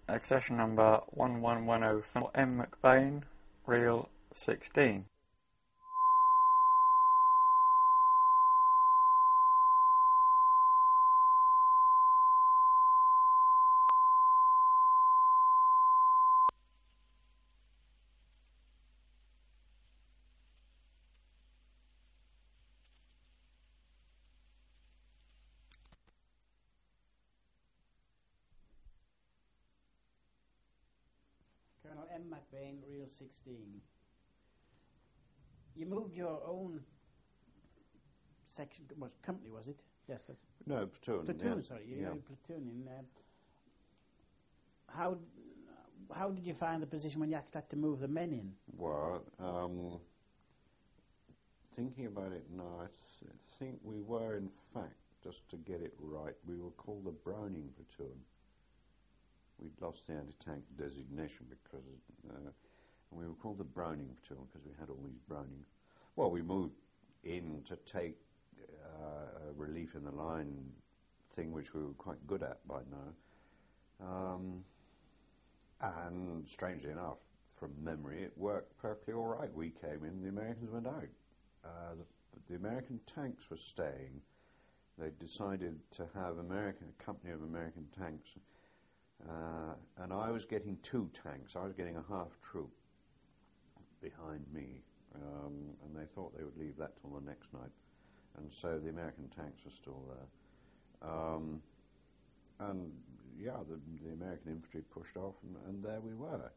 Accession number 11105 M. McBain, reel 16. Colonel M. McBain, reel 16. You moved your own section, company, was it? Yes. No, platoon. Platoon, yeah. sorry. Yeah. You're platooning. How did you find the position when you actually had to move the men in? Well, thinking about it now, I think we were, in fact, just to get it right, we were called the Browning Platoon. We'd lost the anti-tank designation because we were called the Browning Platoon because we had all these Brownings. Well, we moved in to take relief in the line thing, which we were quite good at by now. And strangely enough, from memory, it worked perfectly all right. We came in, the Americans went out. The American tanks were staying. They decided to have a company of American tanks. And I was getting 2 tanks. I was getting a half troop behind me, and they thought they would leave that till the next night. And so the American tanks are still there. And yeah, the American infantry pushed off, and there we were.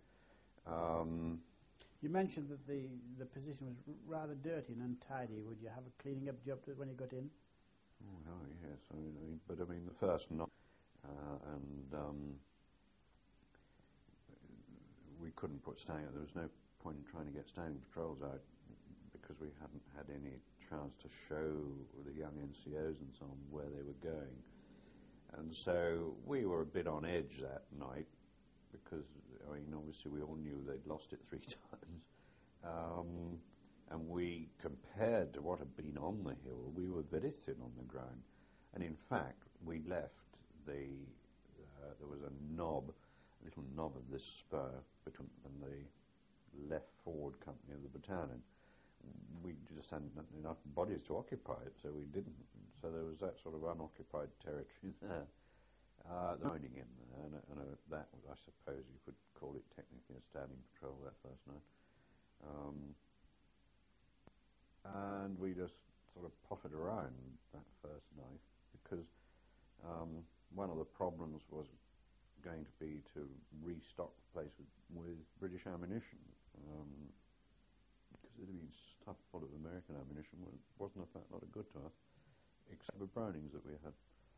You mentioned that the position was rather dirty and untidy. Would you have a cleaning up job when you got in? Oh, yes. But the first night, and we couldn't put standing. There was no point in trying to get standing patrols out because we hadn't had any chance to show the young NCOs and so on where they were going. And so we were a bit on edge that night because, obviously we all knew they'd lost it 3 times. And we, compared to what had been on the hill, we were very thin on the ground. And in fact, we left there was a little knob of this spur between the left forward company of the battalion. We just hadn't enough bodies to occupy it, so we didn't. So there was that sort of unoccupied territory there. The mining in there, and that was, I suppose you could call it technically a standing patrol that first night. And we just sort of potted around that first night because one of the problems was going to be to restock the place with British ammunition, because it had been stuffed full of American ammunition. Wasn't a lot of good to us, except the Brownings that we had.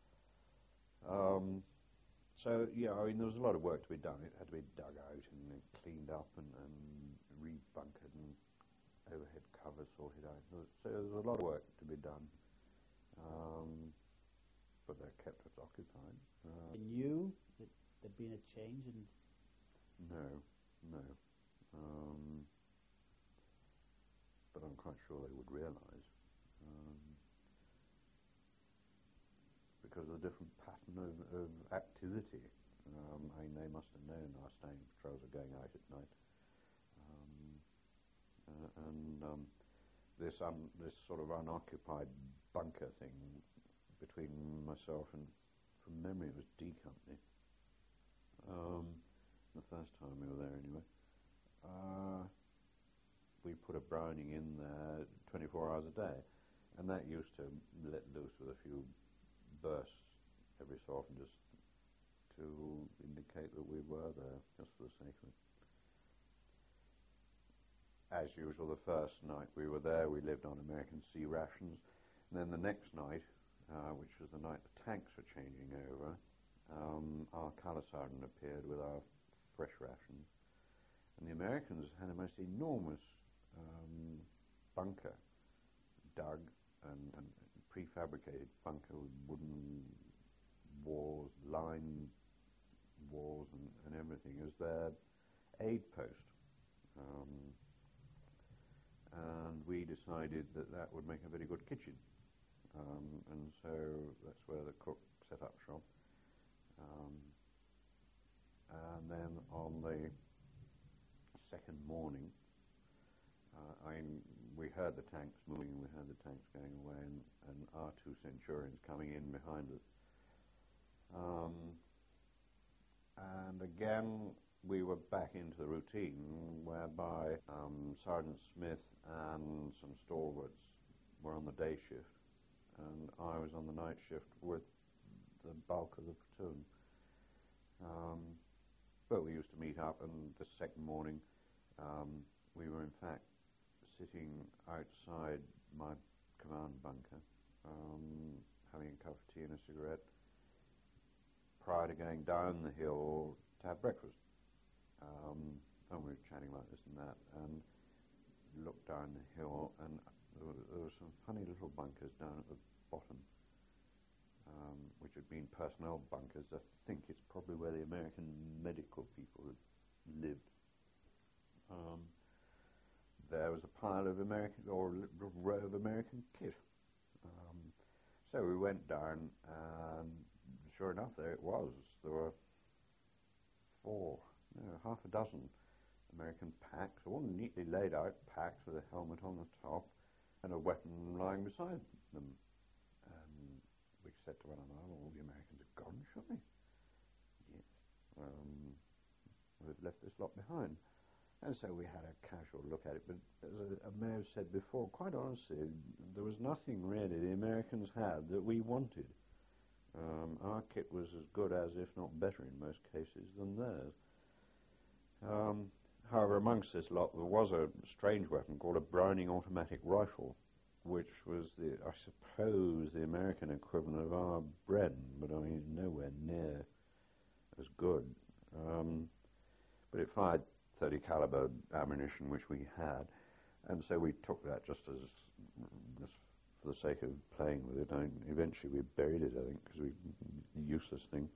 So yeah, there was a lot of work to be done. It had to be dug out and cleaned up and rebunkered and overhead covers sorted out. So there was a lot of work to be done, but that kept us occupied. You knew that there'd been a change in... No. But I'm quite sure they would realise, because of the different pattern of activity. They must have known our standing patrols are going out at night. This sort of unoccupied bunker thing between myself and, from memory, it was D Company. The first time we were there, anyway. We put a Browning in there 24 hours a day, and that used to let loose with a few bursts every so often, just to indicate that we were there, just for the sake of it. As usual, the first night we were there, we lived on American sea rations. And then the next night, which was the night the tanks were changing over, our colour sergeant appeared with our fresh rations. And the Americans had a most enormous bunker dug and prefabricated bunker with wooden walls, lined walls and everything as their aid post. And we decided that would make a very good kitchen. And so that's where the cook set up shop. And then on the second morning, we heard the tanks moving, we heard the tanks going away, and our two Centurions coming in behind us. And again, we were back into the routine whereby Sergeant Smith and some stalwarts were on the day shift, and I was on the night shift with the bulk of the platoon. But we used to meet up, and the second morning we were in fact sitting outside my command bunker, having a cup of tea and a cigarette, prior to going down the hill to have breakfast. And we were chatting about this and that, and looked down the hill, and there were some funny little bunkers down at the bottom, which had been personnel bunkers. I think it's probably where the American medical people had lived. There was a pile of American, or a row of American kit. So we went down, and sure enough, there it was. There were half a dozen American packs, all neatly laid out packs with a helmet on the top and a weapon lying beside them. And we said to one another, all the Americans are gone, surely? Yes. We've left this lot behind. And so we had a casual look at it, but as I may have said before, quite honestly, there was nothing really the Americans had that we wanted. Our kit was as good as, if not better in most cases, than theirs. However, amongst this lot there was a strange weapon called a Browning automatic rifle, which was, I suppose, the American equivalent of our Bren, but I mean nowhere near as good. But it fired 30 caliber ammunition, which we had, and so we took that just for the sake of playing with it. Eventually we buried it, I think, because we useless thing.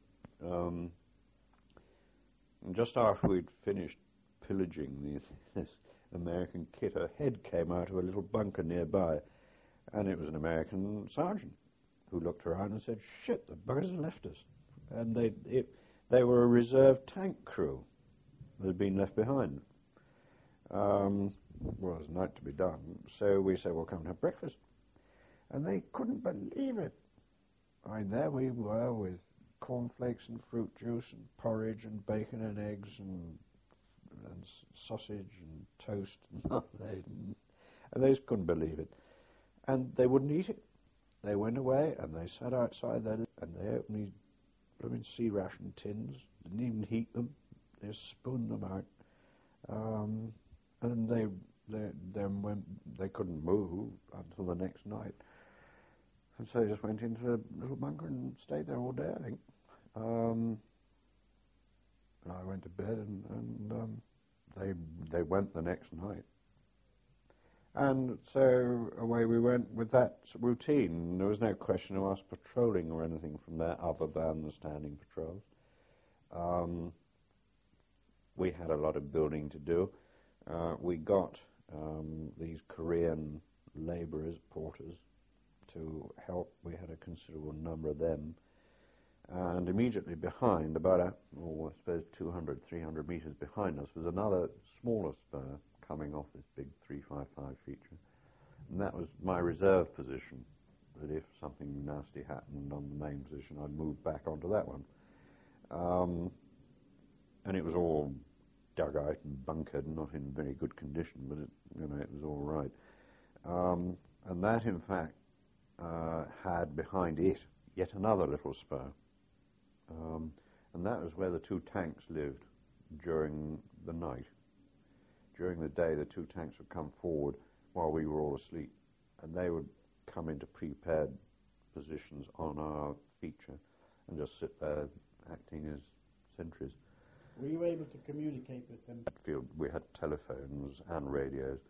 And just after we'd finished pillaging this American kit, a head came out of a little bunker nearby, and it was an American sergeant who looked around and said, "Shit, the buggers have left us." And they were a reserve tank crew that had been left behind. Well, there's a night to be done, so we said, "Well, come and have breakfast." And they couldn't believe it. There we were with cornflakes and fruit juice and porridge and bacon and eggs and sausage and toast and marmalade, and they just couldn't believe it. And they wouldn't eat it. They went away and they sat outside there and they opened these blooming sea ration tins, didn't even heat them, they just spooned them out. And they couldn't move until the next night. And so they just went into the little bunker and stayed there all day, I think. And I went to bed, and they went the next night. And so away we went with that routine. There was no question of us patrolling or anything from there other than the standing patrols. We had a lot of building to do. We got these Korean labourers, porters, to help. We had a considerable number of them. And immediately behind, about, I suppose 200, 300 metres behind us, was another smaller spur coming off this big 355 feature. And that was my reserve position, that if something nasty happened on the main position, I'd move back onto that one. And it was all dug out and bunkered, not in very good condition, but it was all right. And that, in fact, had behind it yet another little spur. And that was where the two tanks lived during the night. During the day, the two tanks would come forward while we were all asleep, and they would come into prepared positions on our feature and just sit there acting as sentries. Were you able to communicate with them? We had telephones and radios,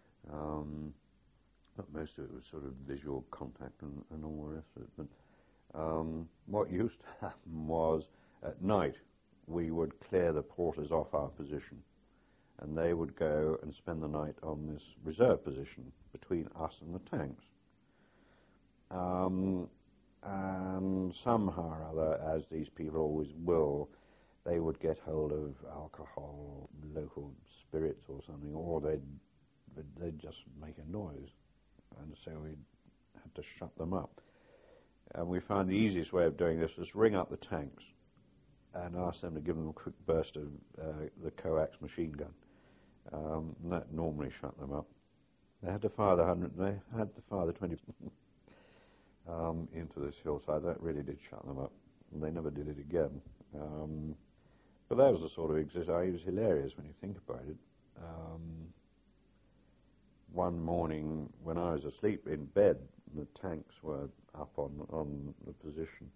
but most of it was sort of visual contact and all the rest of it. But what used to happen was, at night, we would clear the porters off our position, and they would go and spend the night on this reserve position between us and the tanks. And somehow or other, as these people always will, they would get hold of alcohol, local spirits or something, or they'd just make a noise, and so we had to shut them up. And we found the easiest way of doing this was ring up the tanks and ask them to give them a quick burst of the coax machine gun. And that normally shut them up. They had to fire the 100. They had to fire the 20 into this hillside. That really did shut them up. And they never did it again. But that was the sort of exercise. It was hilarious when you think about it. One morning when I was asleep in bed, the tanks were up on the position.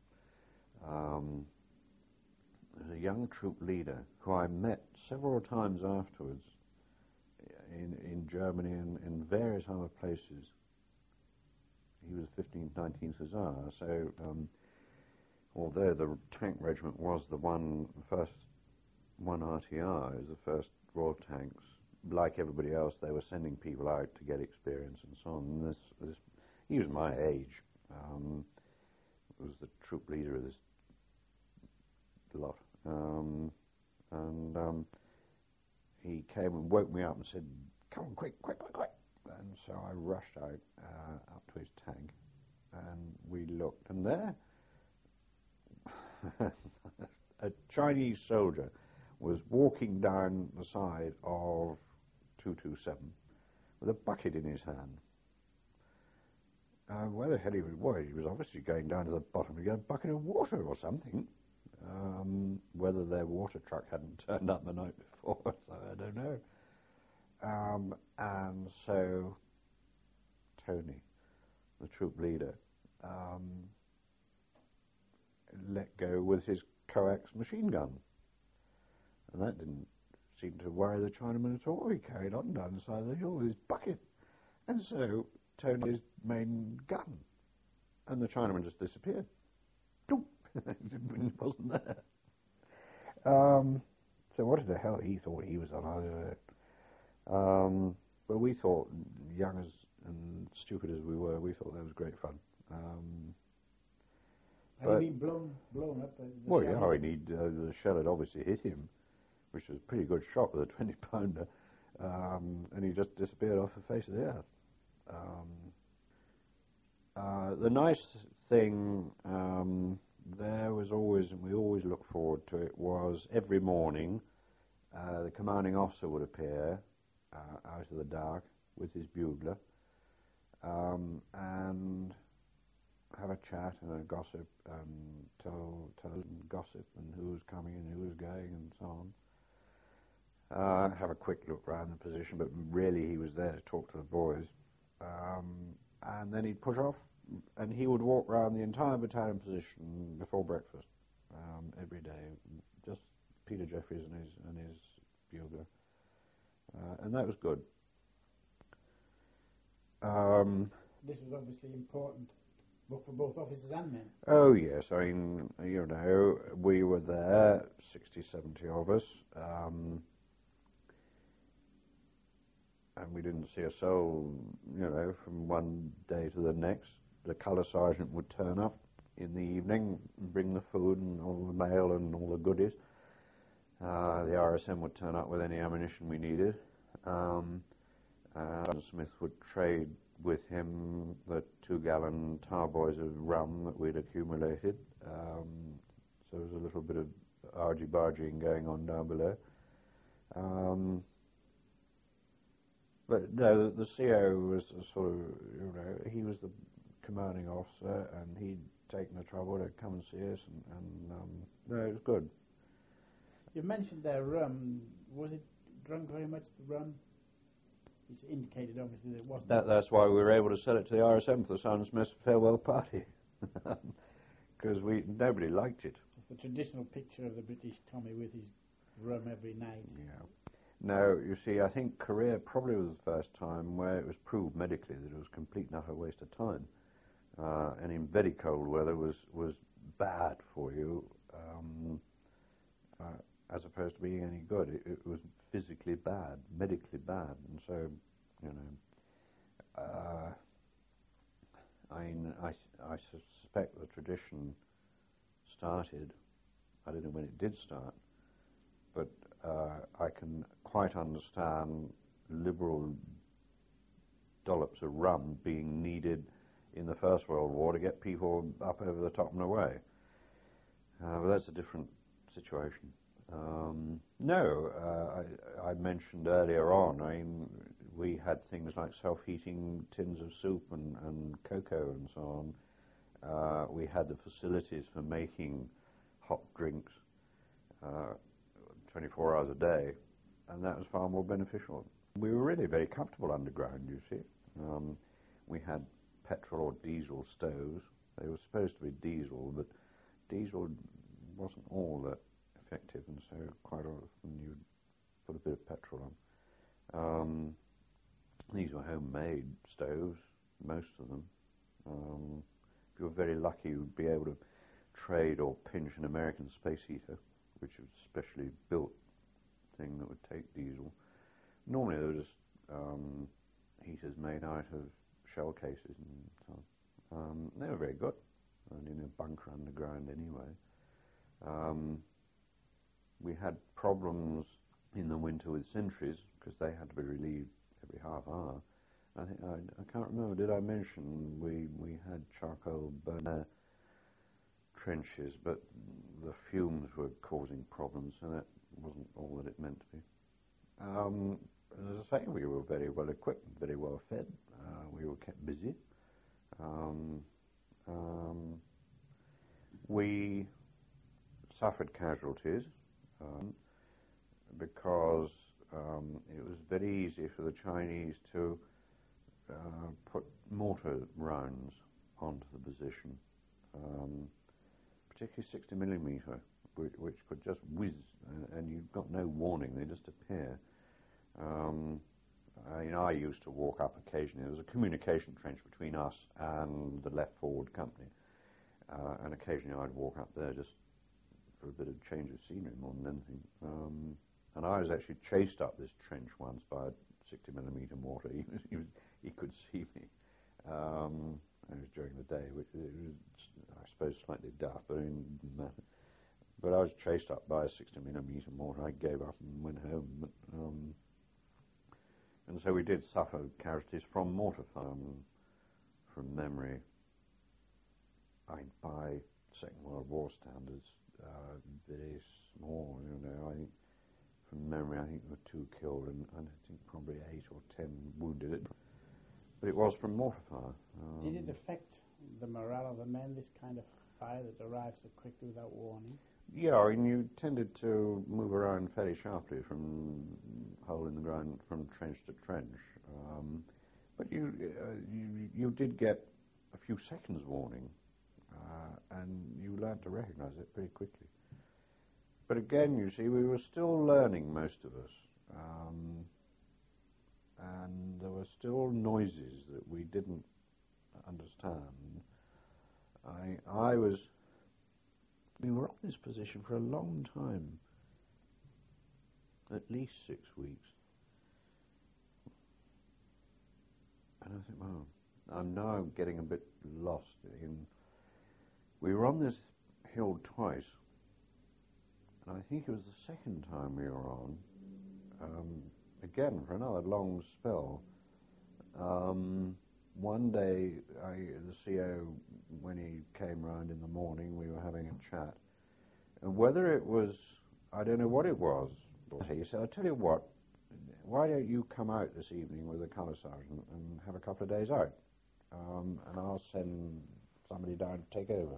There's a young troop leader who I met several times afterwards in Germany and in various other places. He was 15th, 19th Hussar, so although the tank regiment was the first one RTR, is the first Royal Tanks, like everybody else, they were sending people out to get experience and so on. And he was my age. Was the troop leader of this lot. He came and woke me up and said, "Come on, quick, quick, quick, quick." And so I rushed out up to his tank, and we looked, and there a Chinese soldier was walking down the side of 227 with a bucket in his hand. Where the hell he was obviously going down to the bottom to get a bucket of water or something. Whether their water truck hadn't turned up the night before, so I don't know. And so Tony, the troop leader, let go with his coax machine gun. And that didn't seem to worry the Chinaman at all. He carried on down the side of the hill with his bucket. And so Tony's main gun. And the Chinaman just disappeared. It wasn't there. So what the hell he thought he was on, I don't know. But we thought, young as and stupid as we were, we thought that was great fun. Had he been blown up? Well, yeah, the shell had obviously hit him, which was a pretty good shot with a 20-pounder, and he just disappeared off the face of the earth. The nice thing there was always, and we always looked forward to it, was every morning the commanding officer would appear out of the dark with his bugler and have a chat and a gossip and tell gossip and who was coming and who was going and so on. Have a quick look around the position, but really he was there to talk to the boys. And then he'd push off, and he would walk around the entire battalion position before breakfast every day, just Peter Jeffries and his bugler, and that was good. This was obviously important, but for both officers and men. Oh yes, I mean, we were there, 60, 70 of us, and we didn't see a soul, from one day to the next. The colour sergeant would turn up in the evening and bring the food and all the mail and all the goodies. The RSM would turn up with any ammunition we needed. Sergeant Smith would trade with him the 2-gallon tarboys of rum that we'd accumulated. So there was a little bit of argy-bargying going on down below. But no, the CO was sort of, he was the commanding officer, and he'd taken the trouble to come and see us, and no, it was good. You mentioned there rum. Was it drunk very much, the rum? It's indicated, obviously, that it wasn't. That's why we were able to sell it to the RSM for the Sergeant Smith farewell party, because nobody liked it. It's the traditional picture of the British Tommy with his rum every night. Yeah. No, you see, I think Korea probably was the first time where it was proved medically that it was a complete and utter waste of time. And in very cold weather was bad for you, as opposed to being any good. It was physically bad, medically bad, and so, I suspect the tradition started, I don't know when it did start, but I can quite understand liberal dollops of rum being needed in the First World War to get people up over the top and away. But that's a different situation. I mentioned earlier on, I mean, we had things like self-heating tins of soup and cocoa and so on. We had the facilities for making hot drinks 24 hours a day, and that was far more beneficial. We were really very comfortable underground, you see. We had petrol or diesel stoves. They were supposed to be diesel, but diesel wasn't all that effective, and so quite often you'd put a bit of petrol on. These were homemade stoves, most of them. If you were very lucky, you'd be able to trade or pinch an American space heater, which was a specially built thing that would take diesel. Normally they were just heaters made out of shell cases and so on. They were very good, and in a bunker underground anyway. We had problems in the winter with sentries because they had to be relieved every half hour. I can't remember, did I mention we had charcoal burner trenches, but the fumes were causing problems, so that wasn't all that it meant to be. As I say, we were very well equipped, very well fed. We were kept busy. We suffered casualties because it was very easy for the Chinese to put mortar rounds onto the position, particularly 60 millimeter, which could just whiz, and you've got no warning; they just appear. I used to walk up occasionally. There was a communication trench between us and the left forward company, and occasionally I'd walk up there just for a bit of change of scenery more than anything. And I was actually chased up this trench once by a 60 millimeter mortar. He could see me. It was during the day, which was, I suppose, slightly daft, but it didn't matter. But I was chased up by a 60 millimeter mortar. I gave up and went home. But, and so we did suffer casualties from mortar fire, from memory. By Second World War standards, very small. I think from memory, I think there were 2 killed, and I think probably 8 or 10 wounded. But it was from mortar fire. Did it affect the morale of the men, this kind of fire that arrived so quickly without warning? Yeah, I mean, you tended to move around fairly sharply from hole in the ground, from trench to trench. But you did get a few seconds warning, and you learned to recognize it pretty quickly. But again, you see, we were still learning, most of us, and there were still noises that we didn't understand. We were on this position for a long time, at least 6 weeks. And I think, well, I'm now getting a bit lost. We were on this hill twice, and I think it was the second time we were on, again, for another long spell. One day, the CO, when he came round in the morning, we were having a chat. And whether it was, I don't know what it was, he said, I'll tell you what, why don't you come out this evening with the colour sergeant and have a couple of days out? And I'll send somebody down to take over.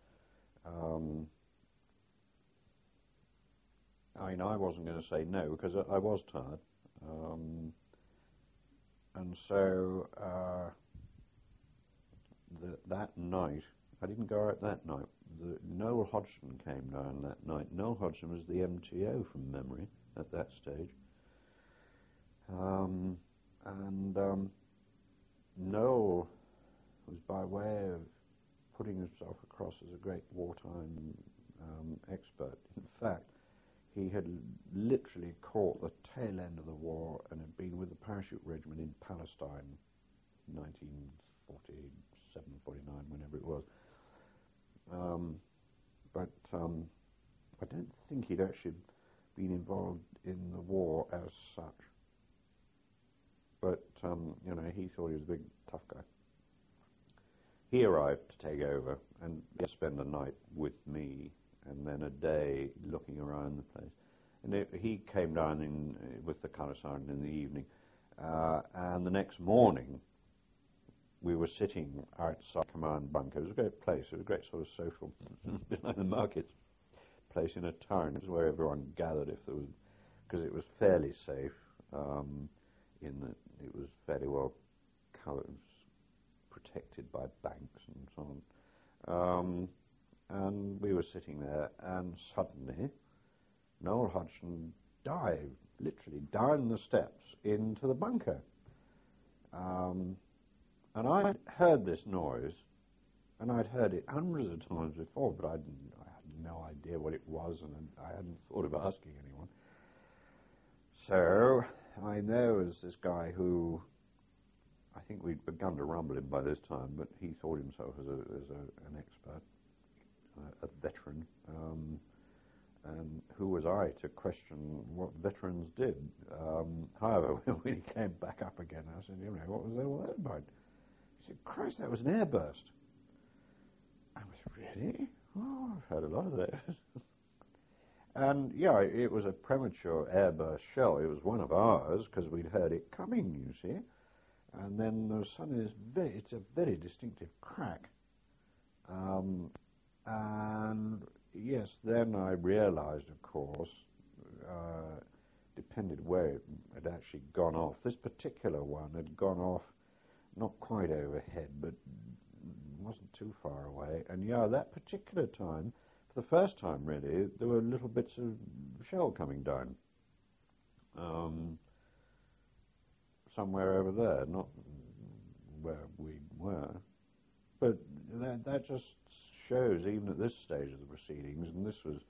I wasn't going to say no, because I was tired. And so that night, I didn't go out that night. Noel Hodgson came down that night. Noel Hodgson was the MTO from memory at that stage. Noel was by way of putting himself across as a great wartime expert. In fact, he had literally caught the tail end of the war and had been with the parachute regiment in Palestine, 1947, 49, whenever it was. But I don't think he'd actually been involved in the war as such. But, he thought he was a big, tough guy. He arrived to take over and spend a night with me and then a day looking around the place. And he came down with the colour sergeant in the evening. And the next morning, we were sitting outside command bunker. It was a great place. It was a great sort of social, behind the market place in a town. It was where everyone gathered if there was, because it was fairly safe, in that it was fairly well covered, protected by banks and so on. And we were sitting there, and suddenly Noel Hodgson dived, literally, down the steps into the bunker. And I'd heard this noise, and I'd heard it hundreds of times before, but I had no idea what it was, and I hadn't thought of asking anyone. So I know as this guy who, I think we'd begun to rumble him by this time, but he thought himself as an expert, a veteran, and who was I to question what veterans did? However, when he came back up again, I said, what was all that about? He said, Christ, that was an airburst. I was, really? Oh, I've heard a lot of those. And, it was a premature airburst shell. It was one of ours, because we'd heard it coming, you see. And then there was suddenly it's a very distinctive crack. And, yes, then I realized, of course, depended where it had actually gone off. This particular one had gone off not quite overhead, but wasn't too far away. And, that particular time, for the first time, really, there were little bits of shell coming down. Somewhere over there, not where we were. But that just shows, even at this stage of the proceedings, and this was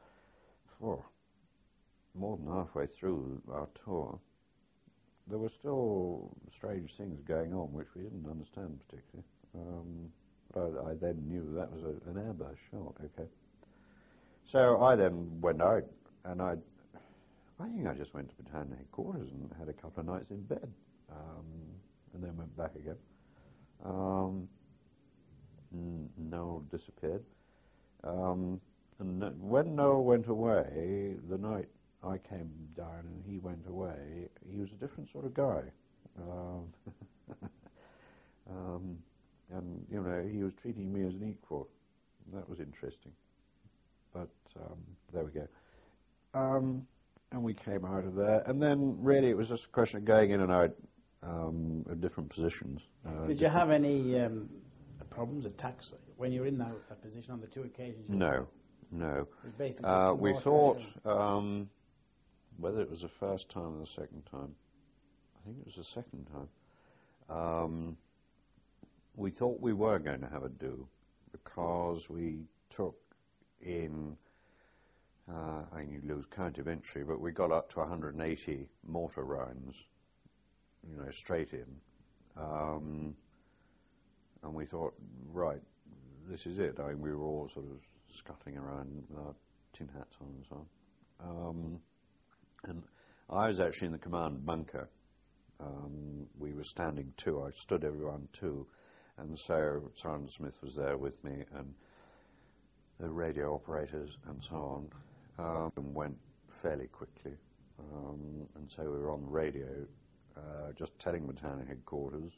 more than halfway through our tour, there were still strange things going on which we didn't understand particularly. But I then knew that was an airburst shot, okay. So I then went out, and I think I just went to battalion headquarters and had a couple of nights in bed, and then went back again. Noel disappeared. And when Noel went away, the night I came down and he went away, he was a different sort of guy. And, he was treating me as an equal. That was interesting. But there we go. And we came out of there. And then, really, it was just a question of going in and out of different positions. Did you have any problems, attacks, when you were in that position on the two occasions? No. We thought, whether it was the first time or the second time, I think it was the second time, we thought we were going to have a do, because we took in, you lose count eventually, but we got up to 180 mortar rounds, straight in. And we thought, right, this is it. We were all sort of scuttling around with our tin hats on and so on. And I was actually in the command bunker. We were standing two. I stood everyone two. And so Sergeant Smith was there with me, and the radio operators and so on, and went fairly quickly. And so we were on the radio, just telling battalion headquarters.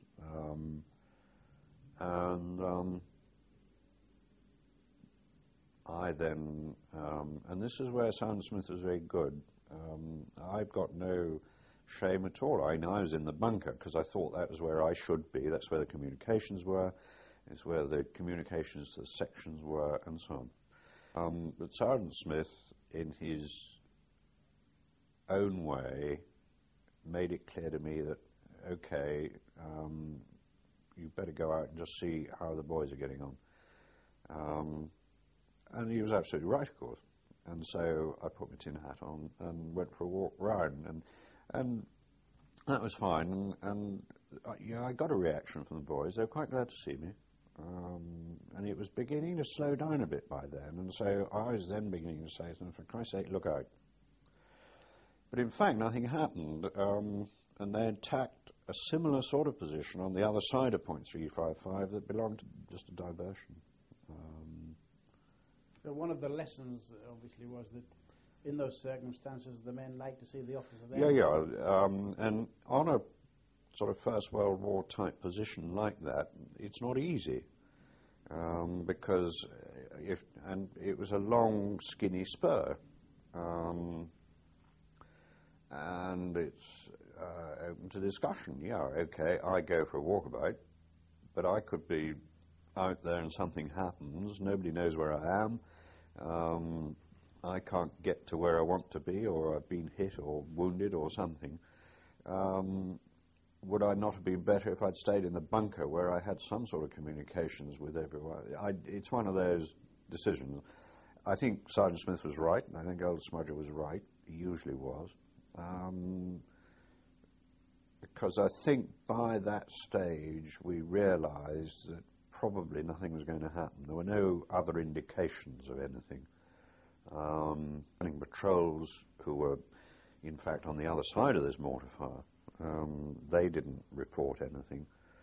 I then, and this is where Sergeant Smith was very good, I've got no shame at all. I was in the bunker because I thought that was where I should be. That's where the communications were. It's where the communications to the sections were, and so on. But Sergeant Smith, in his own way, made it clear to me that, okay, you better go out and just see how the boys are getting on. And he was absolutely right, of course. And so I put my tin hat on and went for a walk round, and that was fine. And I got a reaction from the boys. They were quite glad to see me. And it was beginning to slow down a bit by then. And so I was then beginning to say to them, for Christ's sake, look out. But in fact, nothing happened, and they attacked a similar sort of position on the other side of point 355 that belonged to just a diversion. So one of the lessons, obviously, was that in those circumstances, the men like to see the officer there. And on a sort of First World War type position like that, it's not easy, because it was a long, skinny spur, and it's open to discussion. Yeah, okay, I go for a walkabout, but I could be out there and something happens. Nobody knows where I am. I can't get to where I want to be, or I've been hit or wounded or something. Would I not have been better if I'd stayed in the bunker where I had some sort of communications with everyone? It's one of those decisions. I think Sergeant Smith was right, and I think Old Smudger was right. He usually was. Because I think by that stage we realised that probably nothing was going to happen. There were no other indications of anything. Patrols who were, in fact, on the other side of this mortar fire, they didn't report anything.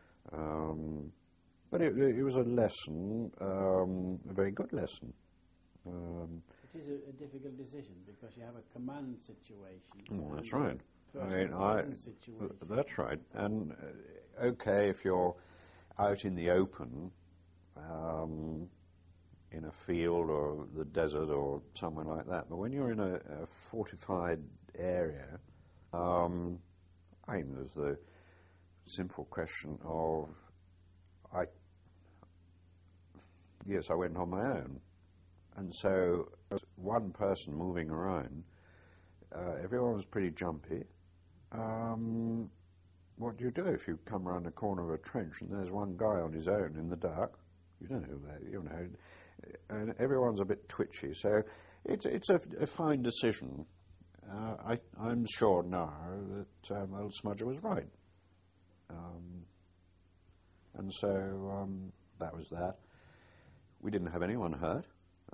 But it was a lesson, a very good lesson. It is a difficult decision because you have a command situation. Well, that's right. Situation. That's right. And okay, if you're out in the open, in a field or the desert or somewhere like that, but when you're in a fortified area, there's the simple question of, I went on my own, and so as one person moving around, everyone was pretty jumpy. What do you do if you come around the corner of a trench and there's one guy on his own in the dark? You don't know that, you know, and everyone's a bit twitchy. So it's a fine decision. I'm sure now that Old Smudger was right. And so that was that. We didn't have anyone hurt.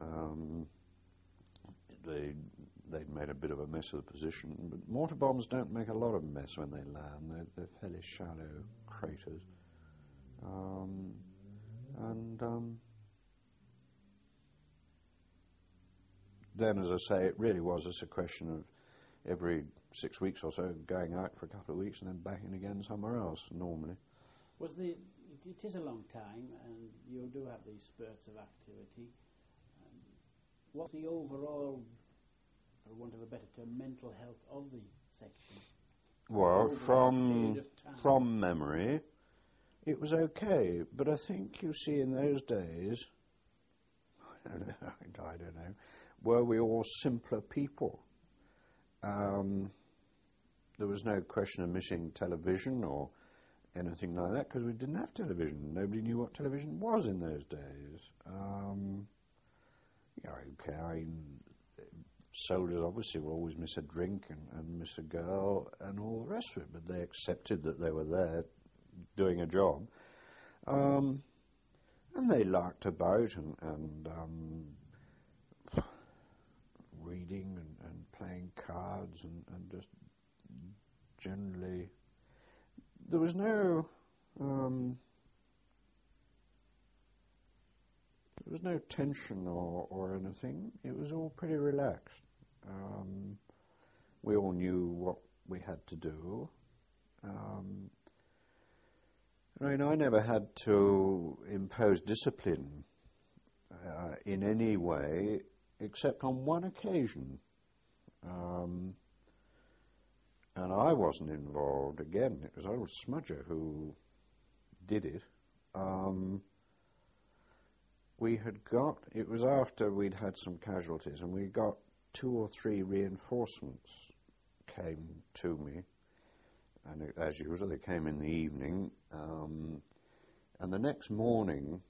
They'd made a bit of a mess of the position, but mortar bombs don't make a lot of mess when they land. They're fairly shallow craters. Then, as I say, it really was just a question of every 6 weeks or so going out for a couple of weeks and then back in again somewhere else, normally. It is a long time, and you do have these spurts of activity. What's the overall, for want of a better term, mental health of the section? Well, from memory, it was okay, but I think, you see, in those days, I don't know, were we all simpler people? There was no question of missing television or anything like that, because we didn't have television. Nobody knew what television was in those days. Soldiers obviously will always miss a drink and miss a girl and all the rest of it, but they accepted that they were there doing a job. And they larked about and reading and playing cards and just generally, there was no tension or anything. It was all pretty relaxed. We all knew what we had to do. I never had to impose discipline in any way, except on one occasion. And I wasn't involved. Again, it was Old Smudger who did it. It was after we'd had some casualties, and we got 2 or 3 reinforcements came to me, and as usual they came in the evening, and the next morning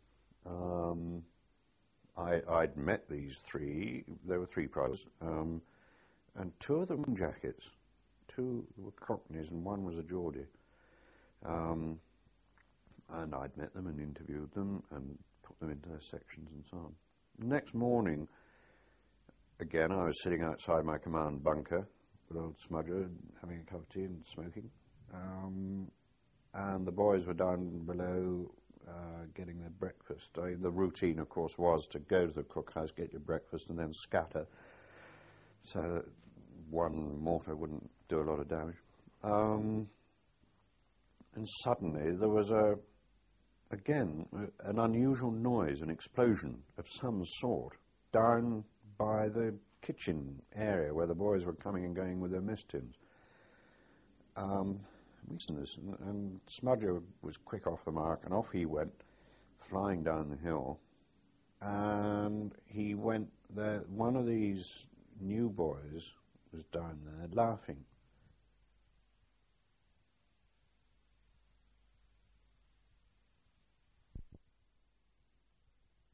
I'd met these 3. There were 3 privates, and 2 of them were jackets. 2 were Cockneys and 1 was a Geordie, and I'd met them and interviewed them and put them into their sections and so on. The next morning, again, I was sitting outside my command bunker with old Smudger, having a cup of tea and smoking. And the boys were down below getting their breakfast. The routine, of course, was to go to the cookhouse, get your breakfast, and then scatter so that one mortar wouldn't do a lot of damage. And suddenly there was again an unusual noise, an explosion of some sort down by the kitchen area where the boys were coming and going with their mess tins. We listened to this, and Smudger was quick off the mark, and off he went, flying down the hill. And he went there. One of these new boys was down there laughing,